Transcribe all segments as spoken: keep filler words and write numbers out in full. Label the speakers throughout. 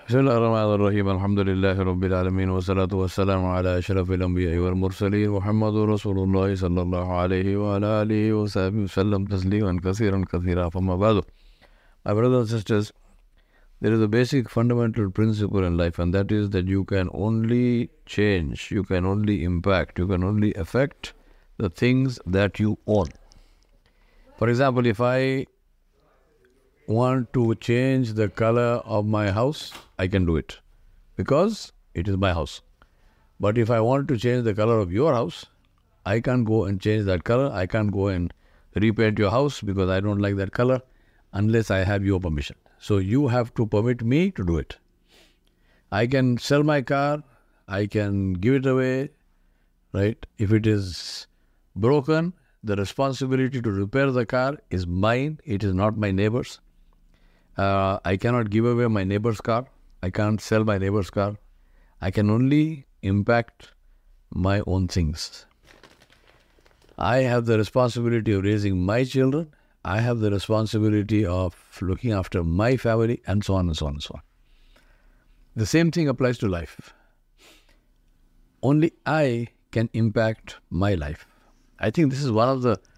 Speaker 1: بسم الله الرحمن الرحيم الحمد لله رب العالمين والصلاة والسلام على أشرف الأنبياء والمرسلين محمد رسول الله صلى الله عليه وعلى آله وصحبه وسلم تسليما كثيرا كثيرا فما بعد. My brothers and sisters, there is a basic fundamental principle in life, and that is that you can only change, you can only impact, you can only affect the things that you own. For example, if I want to change the color of my house, I can do it because it is my house. But if I want to change the color of your house, I can't go and change that color. I can't go and repaint your house because I don't like that color unless I have your permission. So you have to permit me to do it. I can sell my car, I can give it away, right? If it is broken, the responsibility to repair the car is mine. It is not my neighbor's. Uh, I cannot give away my neighbor's car. I can't sell my neighbor's car. I can only impact my own things. I have the responsibility of raising my children. I have the responsibility of looking after my family, and so on and so on and so on. The same thing applies to life. Only I can impact my life. I think this is one of the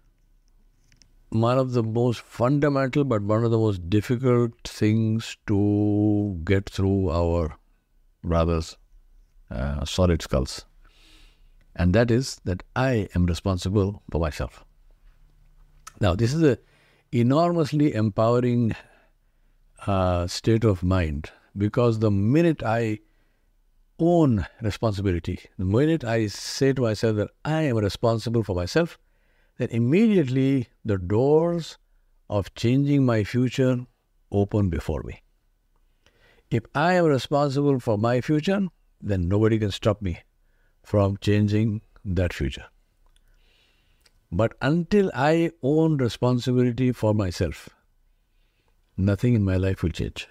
Speaker 1: one of the most fundamental but one of the most difficult things to get through our brothers' uh, solid skulls. And that is that I am responsible for myself. Now, this is an enormously empowering uh, state of mind, because the minute I own responsibility, the minute I say to myself that I am responsible for myself, then immediately the doors of changing my future open before me. If I am responsible for my future, then nobody can stop me from changing that future. But until I own responsibility for myself, nothing in my life will change.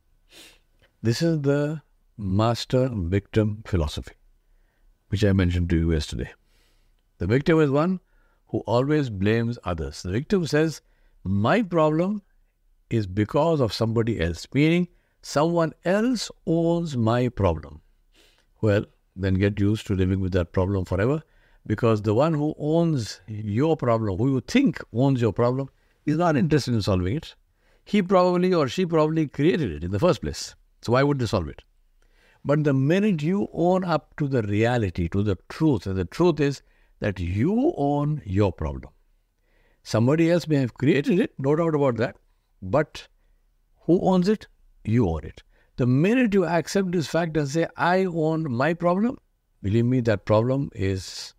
Speaker 1: This is the master-victim philosophy, which I mentioned to you yesterday. The victim is one who always blames others. The victim says, my problem is because of somebody else, meaning someone else owns my problem. Well, then get used to living with that problem forever, because the one who owns your problem, who you think owns your problem, is not interested in solving it. He probably or she probably created it in the first place. So why would they solve it? But the minute you own up to the reality, to the truth, and the truth is that you own your problem. Somebody else may have created it, no doubt about that, but who owns it? You own it. The minute you accept this fact and say, I own my problem, believe me, that problem is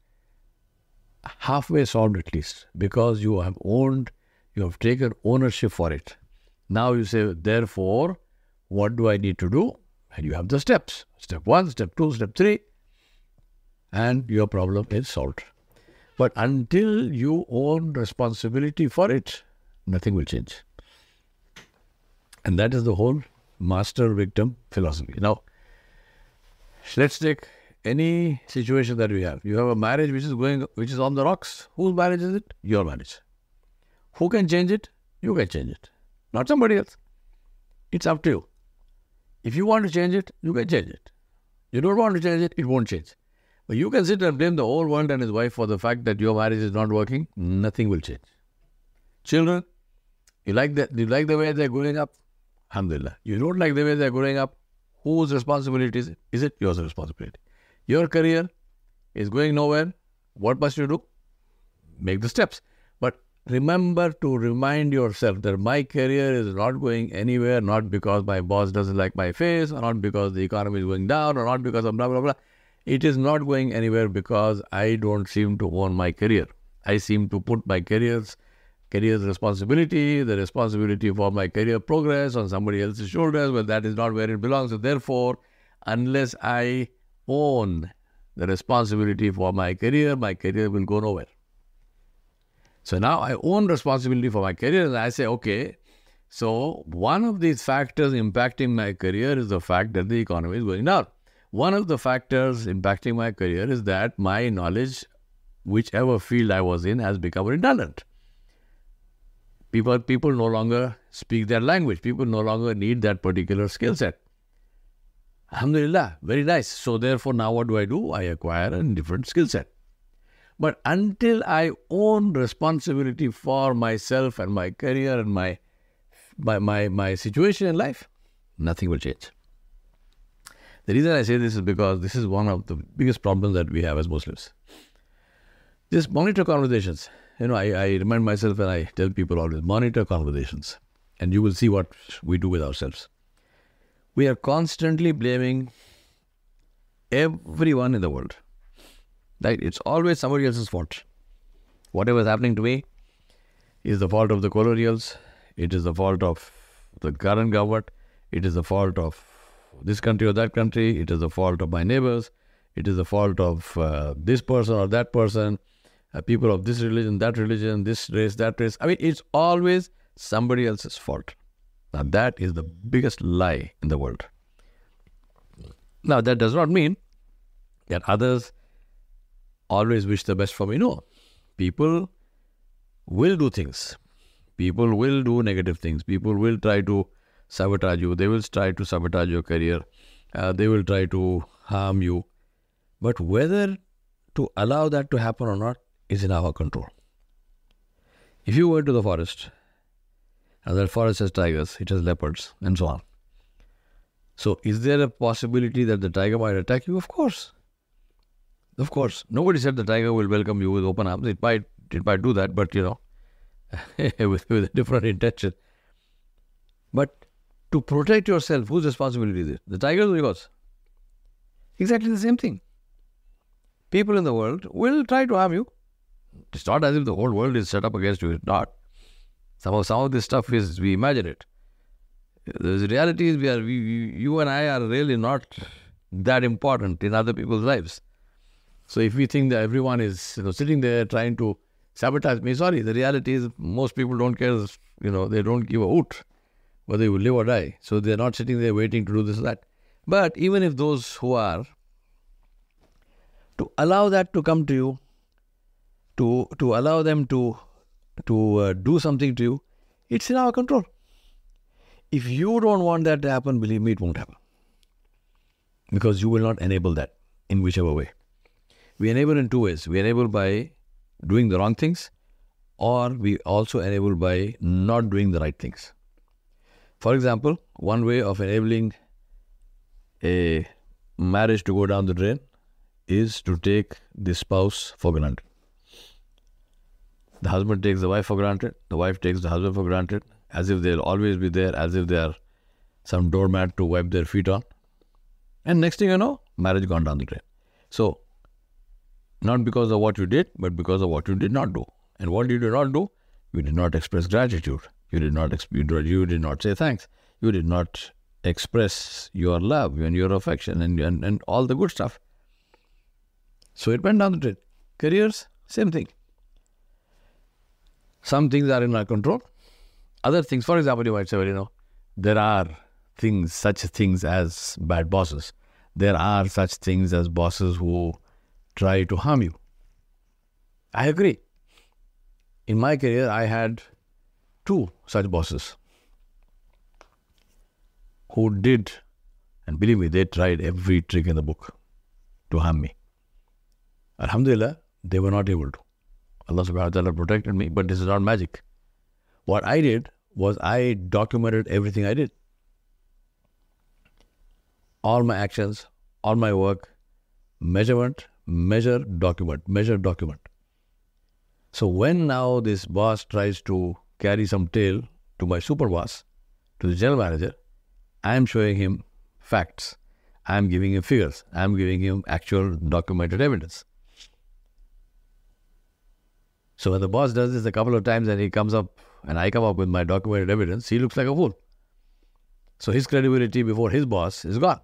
Speaker 1: halfway solved at least, because you have owned, you have taken ownership for it. Now you say, therefore, what do I need to do? And you have the steps. Step one, step two, step three. And your problem is solved. But until you own responsibility for it, nothing will change. And that is the whole master-victim philosophy. Now, let's take any situation that we have. You have a marriage which is going, which is on the rocks. Whose marriage is it? Your marriage. Who can change it? You can change it. Not somebody else. It's up to you. If you want to change it, you can change it. You don't want to change it, it won't change. But you can sit and blame the whole world and his wife for the fact that your marriage is not working. Nothing will change. Children, you like that? You like the way they're growing up? Alhamdulillah. You don't like the way they're growing up? Whose responsibility is it? Is it yours responsibility? Your career is going nowhere. What must you do? Make the steps. But remember to remind yourself that my career is not going anywhere, not because my boss doesn't like my face, or not because the economy is going down, or not because of blah, blah, blah. It is not going anywhere because I don't seem to own my career. I seem to put my career's, career's responsibility, the responsibility for my career progress on somebody else's shoulders. Well, that is not where it belongs. So therefore, unless I own the responsibility for my career, my career will go nowhere. So now I own responsibility for my career, and I say, okay, so one of these factors impacting my career is the fact that the economy is going down. One of the factors impacting my career is that my knowledge, whichever field I was in, has become redundant. People, people no longer speak their language. People no longer need that particular skill set. Alhamdulillah, very nice. So therefore, now what do I do? I acquire a different skill set. But until I own responsibility for myself and my career and my, my, my, my situation in life, nothing will change. The reason I say this is because this is one of the biggest problems that we have as Muslims. Just monitor conversations. You know, I, I remind myself and I tell people always, monitor conversations. And you will see what we do with ourselves. We are constantly blaming everyone in the world. Right? It's always somebody else's fault. Whatever is happening to me is the fault of the colonials. It is the fault of the current government. It is the fault of this country or that country. It is the fault of my neighbors. It is the fault of uh, this person or that person. Uh, people of this religion, that religion, this race, that race. I mean, it's always somebody else's fault. Now, that is the biggest lie in the world. Now, that does not mean that others always wish the best for me. No. People will do things. People will do negative things. People will try to sabotage you. They will try to sabotage your career. Uh, they will try to harm you. But whether to allow that to happen or not is in our control. If you go into the forest, and that forest has tigers, it has leopards, and so on. So is there a possibility that the tiger might attack you? Of course. Of course. Nobody said the tiger will welcome you with open arms. It might, it might do that, but you know, with, with a different intention. But to protect yourself, whose responsibility is it? The tiger's or yours? Exactly the same thing. People in the world will try to harm you. It's not as if the whole world is set up against you. It's not. Some of, some of this stuff is, we imagine it. The reality is, we are, we, you and I are really not that important in other people's lives. So if we think that everyone is, you know, sitting there trying to sabotage me, sorry, the reality is most people don't care, you know, they don't give a hoot whether you live or die. So they're not sitting there waiting to do this or that. But even if those who are, to allow that to come to you, to to allow them to to uh, do something to you, it's in our control. If you don't want that to happen, believe me, it won't happen. Because you will not enable that in whichever way. We enable in two ways. We enable by doing the wrong things, or we also enable by not doing the right things. For example, one way of enabling a marriage to go down the drain is to take the spouse for granted. The husband takes the wife for granted, the wife takes the husband for granted, as if they'll always be there, as if they are some doormat to wipe their feet on. And next thing you know, marriage gone down the drain. So, not because of what you did, but because of what you did not do. And what you did not do? You did not express gratitude. You did not exp- you did not say thanks. You did not express your love and your affection and, and, and all the good stuff. So it went down the drain. Careers, same thing. Some things are in our control. Other things, for example, you might say, well, you know, there are things, such things as bad bosses. There are such things as bosses who try to harm you. I agree. In my career, I had two such bosses who did, and believe me, they tried every trick in the book to harm me. Alhamdulillah, they were not able to. Allah subhanahu wa ta'ala protected me, but this is not magic. What I did was I documented everything I did. All my actions, all my work, measurement, measure, document, measure, document. So when now this boss tries to carry some tail to my super boss, to the general manager, I am showing him facts. I am giving him figures. I am giving him actual documented evidence. So when the boss does this a couple of times and he comes up and I come up with my documented evidence, he looks like a fool. So his credibility before his boss is gone.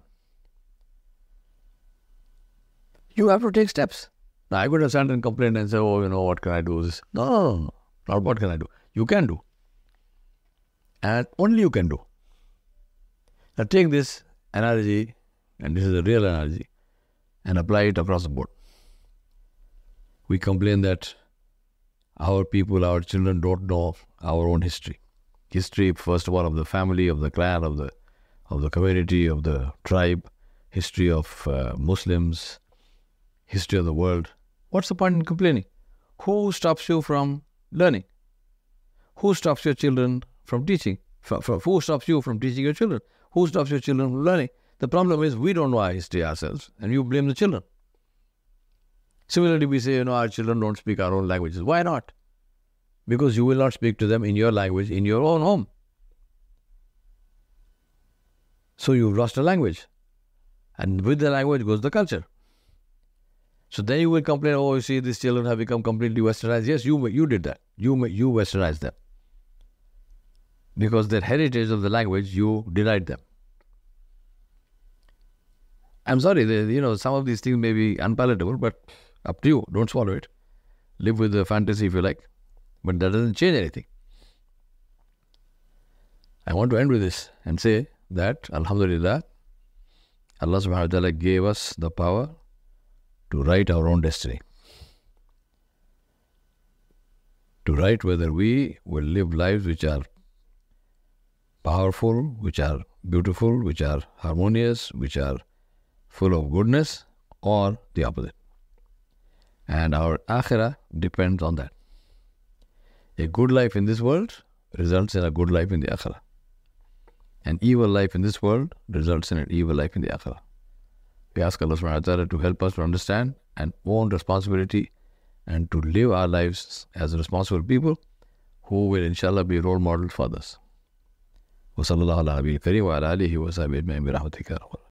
Speaker 1: You have to take steps. Now I could have sat and complained and say, oh, you know, what can I do? This. No, no, no, no. Not what can I do. You can do. And only you can do. Now take this analogy, and this is a real analogy, and apply it across the board. We complain that our people, our children don't know our own history. History, first of all, of the family, of the clan, of the of the community, of the tribe. history of uh, Muslims, history of the world. What's the point in complaining? Who stops you from learning? Who stops your children from teaching? F- f- who stops you from teaching your children? Who stops your children from learning? The problem is we don't know our history ourselves, and you blame the children. Similarly, we say, you know, our children don't speak our own languages. Why not? Because you will not speak to them in your language, in your own home. So you've lost a language. And with the language goes the culture. So then you will complain, oh, you see, these children have become completely westernized. Yes, you you did that. You you westernized them. Because their heritage of the language, you denied them. I'm sorry, they, you know, some of these things may be unpalatable, but up to you. Don't swallow it. Live with the fantasy if you like. But that doesn't change anything. I want to end with this and say that, Alhamdulillah, Allah subhanahu wa ta'ala gave us the power to write our own destiny. To write whether we will live lives which are powerful, which are beautiful, which are harmonious, which are full of goodness, or the opposite. And our akhirah depends on that. A good life in this world results in a good life in the akhirah. An evil life in this world results in an evil life in the akhirah. We ask Allah subhanahu wa ta'ala to help us to understand and own responsibility and to live our lives as responsible people who will inshallah be role models for others. Wa sallallahu ala nabiyil kareem wa ala alihi wa sahbihi ajma'in bi rahmatika ya rabbal alamin.